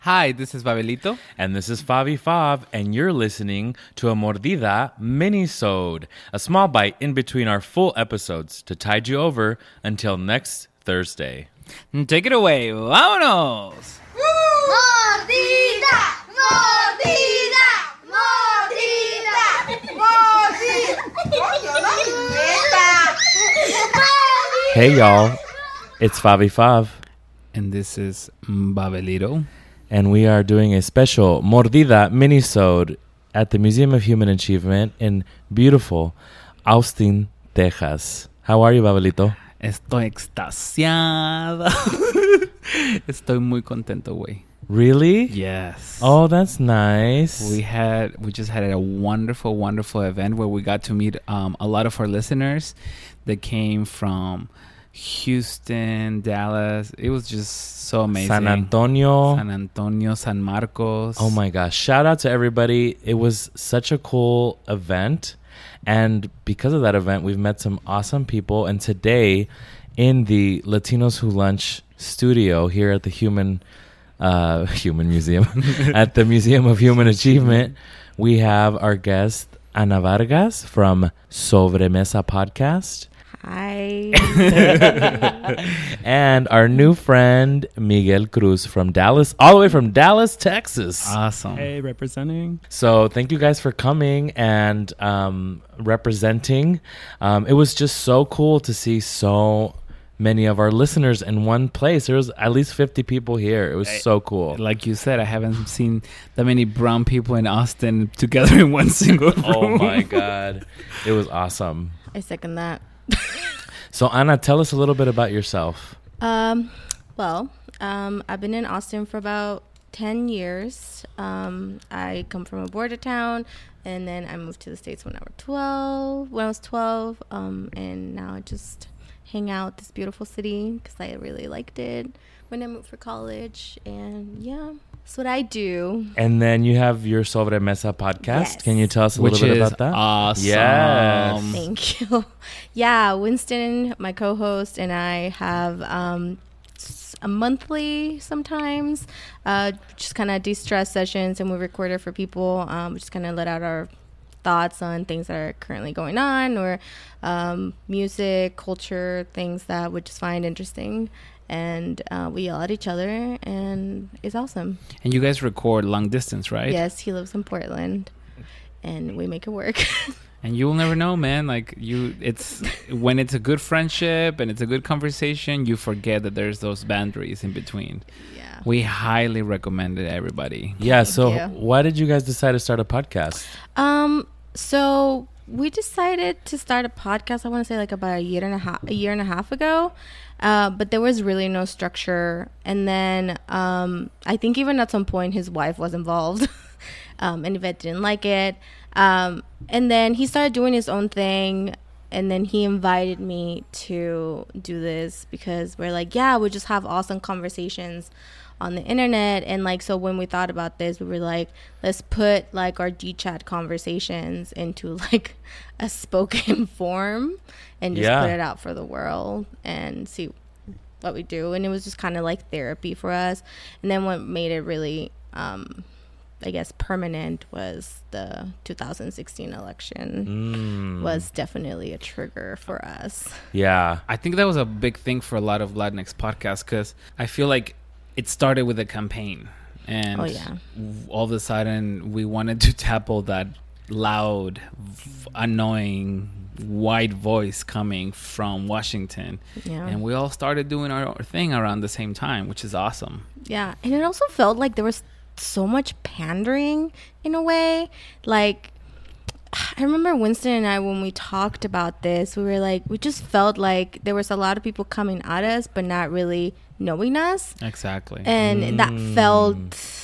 Hi, this is Babelito. And this is Favi Fav, and you're listening to a Mordida mini-sode, a small bite in between our full episodes to tide you over until next Thursday. Take it away. ¡Vámonos! Mordida, mordida, mordida, mordida. Hey, y'all. It's Favi Fav. And this is Babelito. And we are doing a special Mordida mini-sode at the Museum of Human Achievement in beautiful Austin, Texas. How are you, Babelito? Estoy extasiado. Estoy muy contento, güey. Really? Yes. Oh, that's nice. We just had a wonderful event where we got to meet a lot of our listeners that came from Houston, Dallas. It was just so amazing. San Antonio, San Marcos. Oh my gosh. Shout out to everybody. It was such a cool event. And because of that event, we've met some awesome people. And today in the Latinos Who Lunch studio here at the Human Museum, at the Museum of Human Achievement, we have our guest, Ana Vargas from Sobremesa Podcast. Hi. And our new friend, Miguel Cruz from Dallas, all the way from Dallas, Texas. Awesome. Hey, representing. So thank you guys for coming and representing. It was just so cool to see so many of our listeners in one place. There was at least 50 people here. It was so cool. Like you said, I haven't seen that many brown people in Austin together in one single room. Oh my God. It was awesome. I second that. So Ana, tell us a little bit about yourself. I've been in Austin for about 10 years. I come from a border town, and then I moved to the States when I was 12. And now I just hang out this beautiful city because I really liked it when I moved for college. And yeah, that's what I do. And then you have your Sobremesa podcast. Yes. Can you tell us a little bit about that? Awesome. Yes. Thank you. Yeah, Winston, my co-host, and I have a monthly sometimes, just kind of de-stress sessions, and we record it for people. We just kind of let out our thoughts on things that are currently going on, or music, culture, things that we just find interesting. And we yell at each other, and it's awesome. And you guys record long distance, right? Yes, he lives in Portland, and we make it work. And you will never know, man. It's when it's a good friendship and it's a good conversation, you forget that there's those boundaries in between. Yeah. We highly recommend it, everybody. Yeah. So you. why did you guys decide to start a podcast? So we decided to start a podcast, I want to say about a year and a half ago. But there was really no structure. And then I think even at some point his wife was involved. And Yvette didn't like it. And then he started doing his own thing. And then he invited me to do this because we're like, yeah, we just have awesome conversations on the internet. And so when we thought about this, we were like, let's put our GChat conversations into a spoken form and just put it out for the world and see what we do. And it was just kind of like therapy for us. And then what made it really permanent was the 2016 election was definitely a trigger for us. Yeah. I think that was a big thing for a lot of Latinx podcasts because I feel like it started with a campaign. And all of a sudden we wanted to tackle that loud, annoying, white voice coming from Washington. Yeah. And we all started doing our thing around the same time, which is awesome. Yeah. And it also felt like there was so much pandering in a way. I remember Winston and I, when we talked about this, we were we just felt like there was a lot of people coming at us but not really knowing us. Exactly. And that felt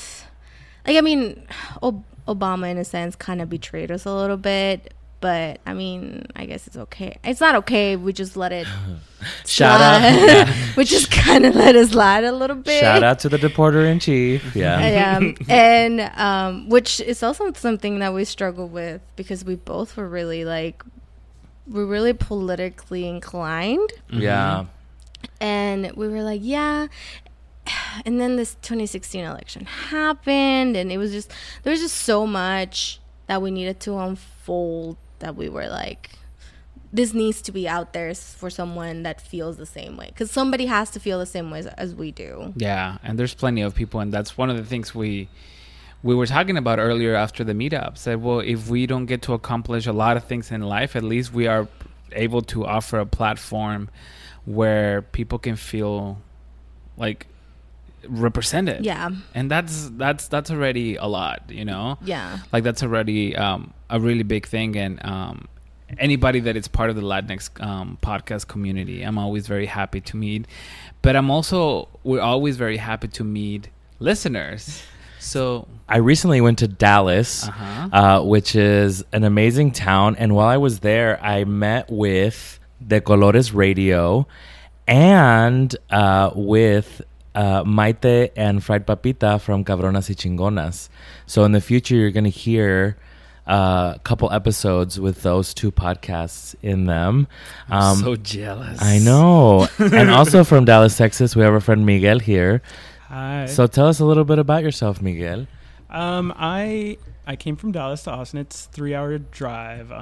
Obama in a sense kind of betrayed us a little bit, but I guess it's okay. It's not okay. We just let it Shout out. Yeah. We just kind of let it slide a little bit. Shout out to the deporter in chief. Yeah. And which is also something that we struggle with because we both were really we're really politically inclined. Yeah. And we were and then this 2016 election happened, and there was just so much that we needed to unfold that we were like, this needs to be out there for someone that feels the same way, because somebody has to feel the same way as we do. Yeah, and there's plenty of people, and that's one of the things we were talking about earlier after the meetup. Said, well, if we don't get to accomplish a lot of things in life, at least we are able to offer a platform where people can feel like represented. Yeah, and that's already a lot, you know. Yeah, like that's already a really big thing. And anybody that is part of the Latinx podcast community, I'm always very happy to meet. But we're always very happy to meet listeners. So I recently went to Dallas, which is an amazing town. And while I was there, I met with De Colores Radio and with Maite and Fried Papita from Cabronas y Chingonas. So in the future, you're going to hear a couple episodes with those two podcasts in them. I'm so jealous. I know. And also from Dallas, Texas, we have our friend Miguel here. Hi. So tell us a little bit about yourself, Miguel. I came from Dallas to Austin. It's a 3-hour drive.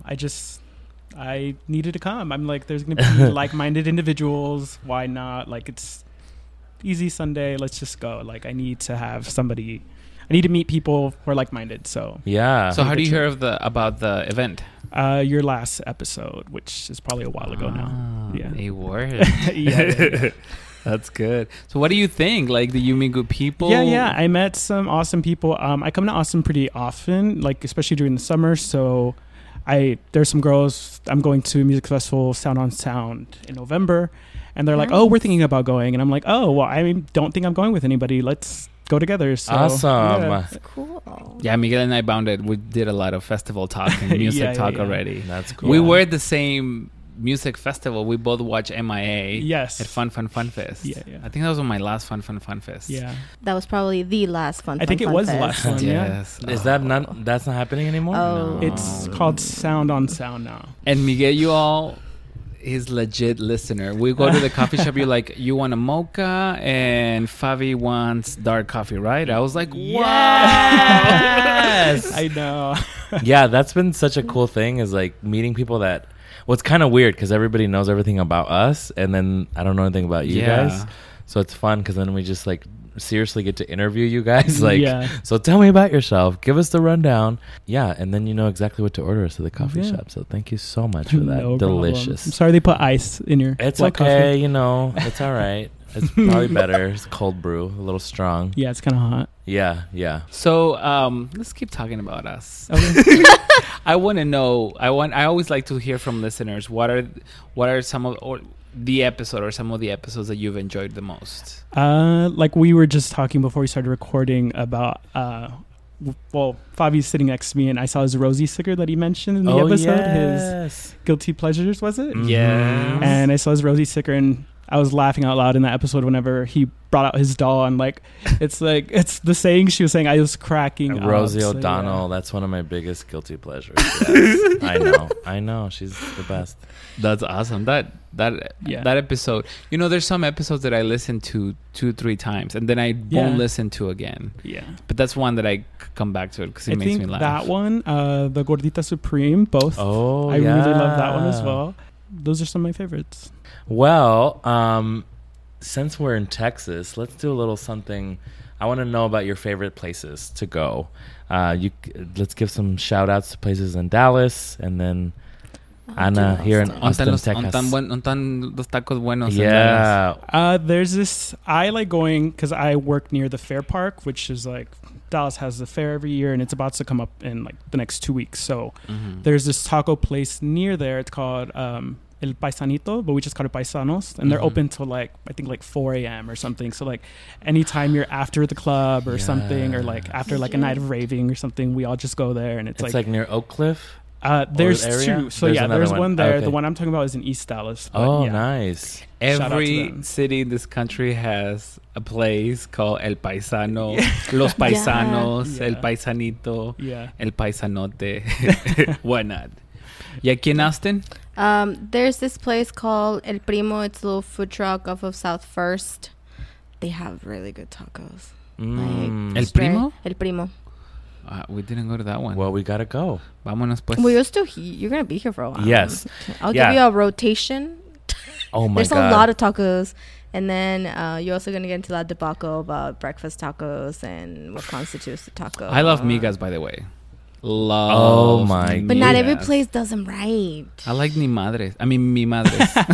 I needed to come. I'm like, there's going to be like-minded individuals. Why not? Like, it's easy Sunday. Let's just go. Like, I need to meet people who are like-minded. So yeah. So how do you hear about the event? Your last episode, which is probably a while ago now. Yeah. A word. yeah. That's good. So what do you think? Like, do you meet good people? Yeah. I met some awesome people. I come to Austin pretty often, like especially during the summer. So there's some girls. I'm going to music festival Sound on Sound in November, and they're like, "Oh, we're thinking about going," and I'm like, "Oh, well, I don't think I'm going with anybody. Let's go together." So, awesome. Yeah. That's cool. Yeah, Miguel and I bonded. We did a lot of festival talk and music talk already. That's cool. We were at the same music festival. We both watched MIA. Yes. At Fun Fest. Yeah. I think that was on my last Fun Fest. Yeah. That was probably the last fun. I think it was the fest. last one. Yes. Is that that's not happening anymore? Oh. No. It's called Sound on Sound now. And Miguel, he's legit listener. We go to the coffee shop. You're like, you want a mocha, and Fabi wants dark coffee, right? I was like, yes. I know. Yeah, that's been such a cool thing, is like meeting people that. Well, it's kind of weird because everybody knows everything about us, and then I don't know anything about you guys. So it's fun because then we just like seriously get to interview you guys. Like, so tell me about yourself. Give us the rundown. Yeah, and then you know exactly what to order us at the coffee shop. So thank you so much for that. No Delicious. problem. I'm sorry they put ice in your. It's black okay. coffee. You know, it's all right. It's probably better. It's cold brew, a little strong. Yeah, it's kind of hot. Yeah. So let's keep talking about us. Okay. I want to know. I always like to hear from listeners. What are some of the episode or some of the episodes that you've enjoyed the most? Like we were just talking before we started recording about. Well, Fabi's sitting next to me, and I saw his Rosie sticker that he mentioned in the episode. Yes. His guilty pleasures, was it? Yes. And I saw his Rosie sticker, and I was laughing out loud in that episode whenever he brought out his doll, and like it's the saying she was saying. I was cracking up. Rosie O'Donnell. Yeah. That's one of my biggest guilty pleasures. Yes. I know. She's the best. That's awesome. That episode. You know, there's some episodes that I listen to 2-3 times, and then I won't listen to again. Yeah. But that's one that I come back to because it makes me laugh. That one, the Gordita Supreme, both. Oh, I really love that one as well. Those are some of my favorites. Well, since we're in Texas, let's do a little something. I want to know about your favorite places to go. Let's give some shout outs to places in Dallas, and then Ana here in Austin, Texas. ¿Dónde los tacos buenos? Yeah. There's this, I like going because I work near the Fair Park, which is like Dallas has the fair every year, and it's about to come up in like the next 2 weeks. So there's this taco place near there. It's called El Paisanito, but we just call it Paisanos, and they're open till like I think like 4 a.m. or something. So like anytime you're after the club or something, or like after like a night of raving or something, we all just go there, and it's like near Oak Cliff. There's two. So there's one there. Okay. The one I'm talking about is in East Dallas. Oh, nice. Every city in this country has a place called El Paisano, Los Paisanos, El Paisanito, El Paisanote. Why not? ¿Y aquí en Austin? There's this place called El Primo. It's a little food truck off of South First. they have really good tacos. El Primo? El Primo. We didn't go to that one. Well, we gotta go. Vámonos pues. Well, you're gonna be here for a while. Yes. I'll give you a rotation. Oh my There's god. a lot of tacos. And then you're also going to get into that debacle about breakfast tacos and what constitutes a taco. I love migas, by the way. Love. Oh my But not every migas. place does them right. I like mi madres. I mean, mi madres.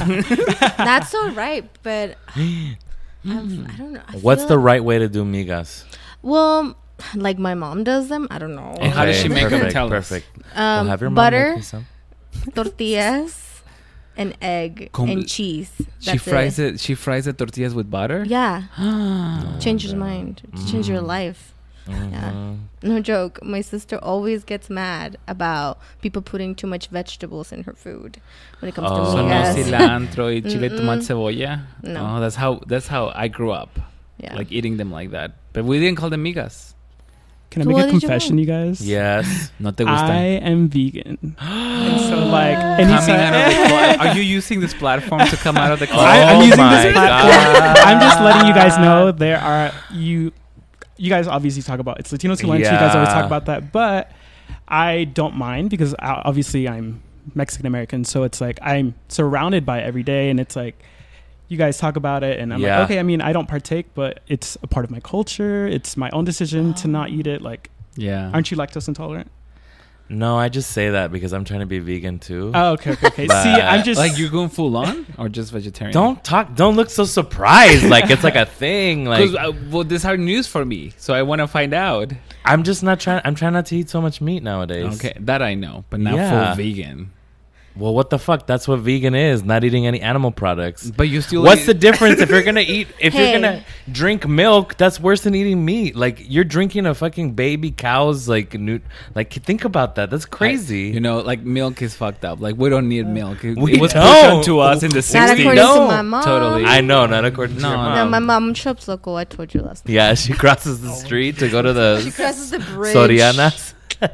That's so right, but I don't know. What's feel the like- right way to do migas? Well, like my mom does them. I don't know. And how does she make them? Perfect, Tell us. perfect. Well, have your mom butter, make me some. tortillas, an egg, and cheese. She fries it. She fries the tortillas with butter. Yeah. Change your mind. Change your life. Yeah. No joke. My sister always gets mad about people putting too much vegetables in her food when it comes to So no migas. cilantro y chile, tomate, cebolla. No. Oh, that's how I grew up. Yeah. Like eating them like that. But we didn't call them migas. Can I So make what a did you confession, want? you guys? Yes. No te I gustan. am vegan. And so, like, Coming anytime. out of the closet. Are you using this platform to come out of the closet? I'm using my this platform. God. I'm just letting you guys know there are you guys obviously talk about it's Latinos who lunch. You guys always Yeah. talk about that, but I don't mind because obviously I'm Mexican American, so it's like I'm surrounded by it every day, and it's like you guys talk about it, and I'm Yeah. like, okay, I mean, I don't partake, but it's a part of my culture. It's my own decision to not eat it. Like, Yeah. aren't you lactose intolerant? No, I just say that because I'm trying to be vegan too. Oh, okay. But- See, I'm just Like you're going full on or just vegetarian? Don't look so surprised. Like it's like a thing. Like Because well, this is hard news for me, so I want to find out. I'm trying not to eat so much meat nowadays. Okay, that I know, but not Yeah. full vegan. Well, what the fuck? That's what vegan is. Not eating any animal products. But you still. What's the difference if you're gonna eat? If you're Hey. gonna drink milk, that's worse than eating meat. Like you're drinking a fucking baby cow's like think about that. That's crazy. You know, like milk is fucked up. Like we don't need milk. It We was pushed don't. onto us in the Not 60s. according No. to my mom. Totally. I know, not according to No, your no. mom. No, my mom shops local. I told you last night. Yeah, she crosses the street to go to She the crosses the bridge. Sorianas.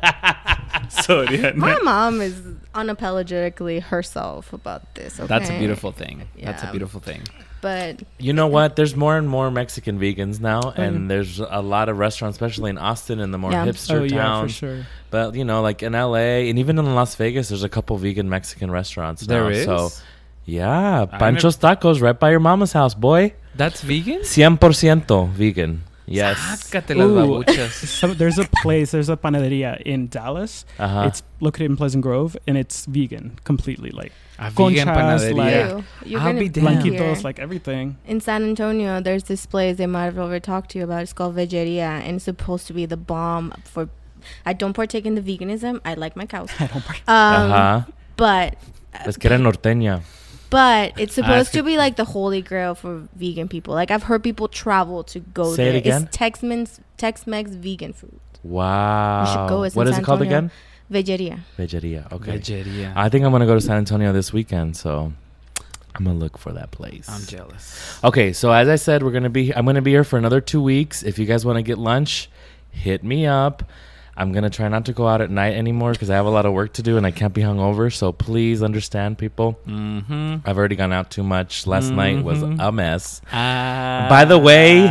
Sorry. My mom is unapologetically herself about this. Okay? That's a beautiful thing. That's a Yeah. beautiful thing. But You know what? There's more and more Mexican vegans now, and there's a lot of restaurants, especially in Austin and the more Yeah. hipster oh yeah, for towns. sure. But you know, like in LA and even in Las Vegas, there's a couple vegan Mexican restaurants now. There is. So yeah, I Pancho's Tacos right by your mama's house, boy. That's vegan. 100% vegan. Yes. Sácate las Ooh. babuchas. So there's a panaderia in Dallas. Uh-huh. It's located in Pleasant Grove, and it's vegan completely. Like A vegan Conchas, panaderia. like- you're I'll gonna be be damned. here. blanquitos, like everything. In San Antonio, there's this place they might have already talked to you about. It's called Vegeria, and it's supposed to be the bomb for. I don't partake in the veganism. I like my cows. I don't partake. Uh-huh. But Es que era norteña. it's supposed es que- to be like the holy grail for vegan people. Like I've heard people travel to go Say it there. again? It's Tex-Mex vegan food. Wow. You should go. It's in What is San it called Antonio. again? Vegeria. Vegeria. Okay. Vegeria. I think I'm gonna go to San Antonio this weekend, so I'm gonna look for that place. I'm jealous. Okay, so as I said, I'm gonna be here for another 2 weeks. If you guys want to get lunch, hit me up. I'm gonna try not to go out at night anymore because I have a lot of work to do and I can't be hungover. So please understand, people. Mm-hmm. I've already gone out too much. Last night was a mess. By By the way,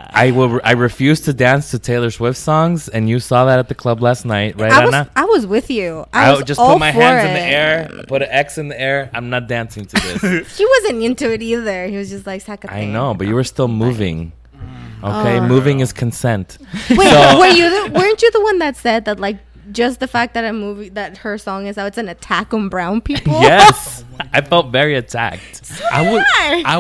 I refuse to dance to Taylor Swift songs, and you saw that at the club last night, right, Anna? I was with you. I was just all put my for hands in the it. air, put an X in the air. I'm not dancing to this. He wasn't into it either. He was just like, "Saca I know, but you were still moving. Okay, Oh. moving is consent. Wait, So- weren't you the one that said that like just the fact that her song is out, it's an attack on brown people? Yes, I felt very attacked. I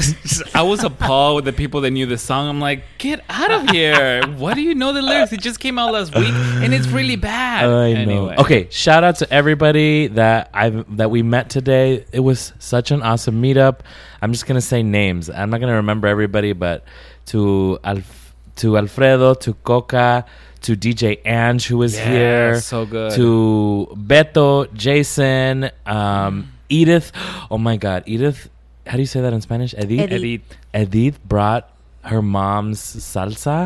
was appalled with the people that knew the song. I'm like, get out of here! What do you know the lyrics? It just came out last week, and it's really bad. I know. Anyway. Okay, shout out to everybody that we met today. It was such an awesome meetup. I'm just gonna say names. I'm not gonna remember everybody, but to Alfredo, to Coca, to DJ Ange who was Yeah, here, so good. to Beto, Jason, Edith. Oh my God, Edith. How do you say that in Spanish? Edith. Edith. Edith brought her mom's salsa.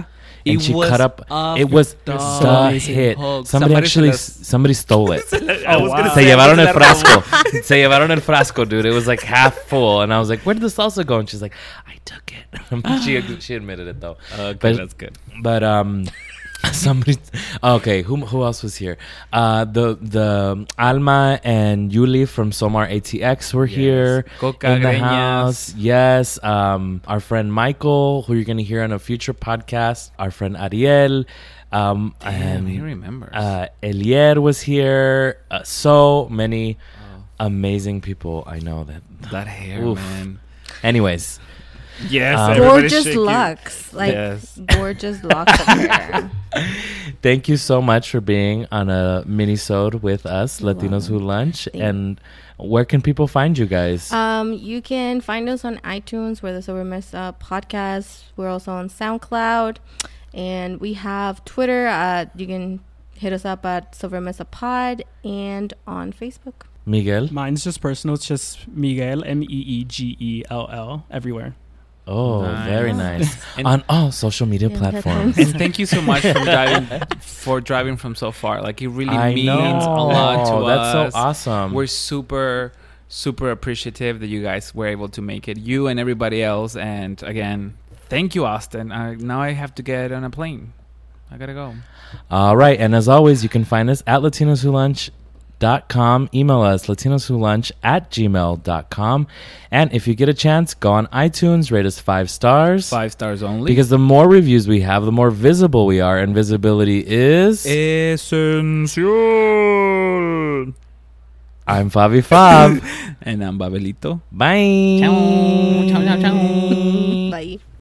and It she was cut up. off It was the the hit. hook. Somebody stole it. I was gonna Se say, llevaron el frasco. Se llevaron el frasco, dude. It was like half full, and I was like, "Where did the salsa go?" And she's like, "I took it." she admitted it though. Okay, that's good. But somebody. Okay, who else was here? The Alma and Yuli from Somar ATX were here Coca in the Greñas. house. Yes, our friend Michael, who you're gonna hear on a future podcast. Our friend Ariel. Damn, he remembers. Elier was here. So many amazing people. I know that hair, Oof. man. Anyways, Yes, Gorgeous locks. Like, gorgeous locks of hair. thank you so much for being on a mini-sode with us, Latinos Who Lunch. And where can people find you guys? You can find us on iTunes, where the Sober Mesa podcast. We're also on SoundCloud. And we have Twitter. You can hit us up at Sober Mesa Pod, and on Facebook. Miguel? Mine's just personal. It's just Miguel, Meegell, everywhere. Oh, Nice. very nice. On all social media platforms. And thank you so much for driving from so far. Like, it really I means know. a lot to us. That's so awesome. We're super appreciative that you guys were able to make it. You and everybody else. And again, thank you, Austin. Now I have to get on a plane. I gotta go. All right. And as always, you can find us at latinoswholunch.com. Email us latinoswholunch@gmail.com. And if you get a chance, go on iTunes, rate us 5 stars. 5 stars only. Because the more reviews we have, the more visible we are, and visibility is Esencial. I'm Fabi Fab. And I'm Babelito. Bye. Ciao. Ciao, ciao, ciao. Bye.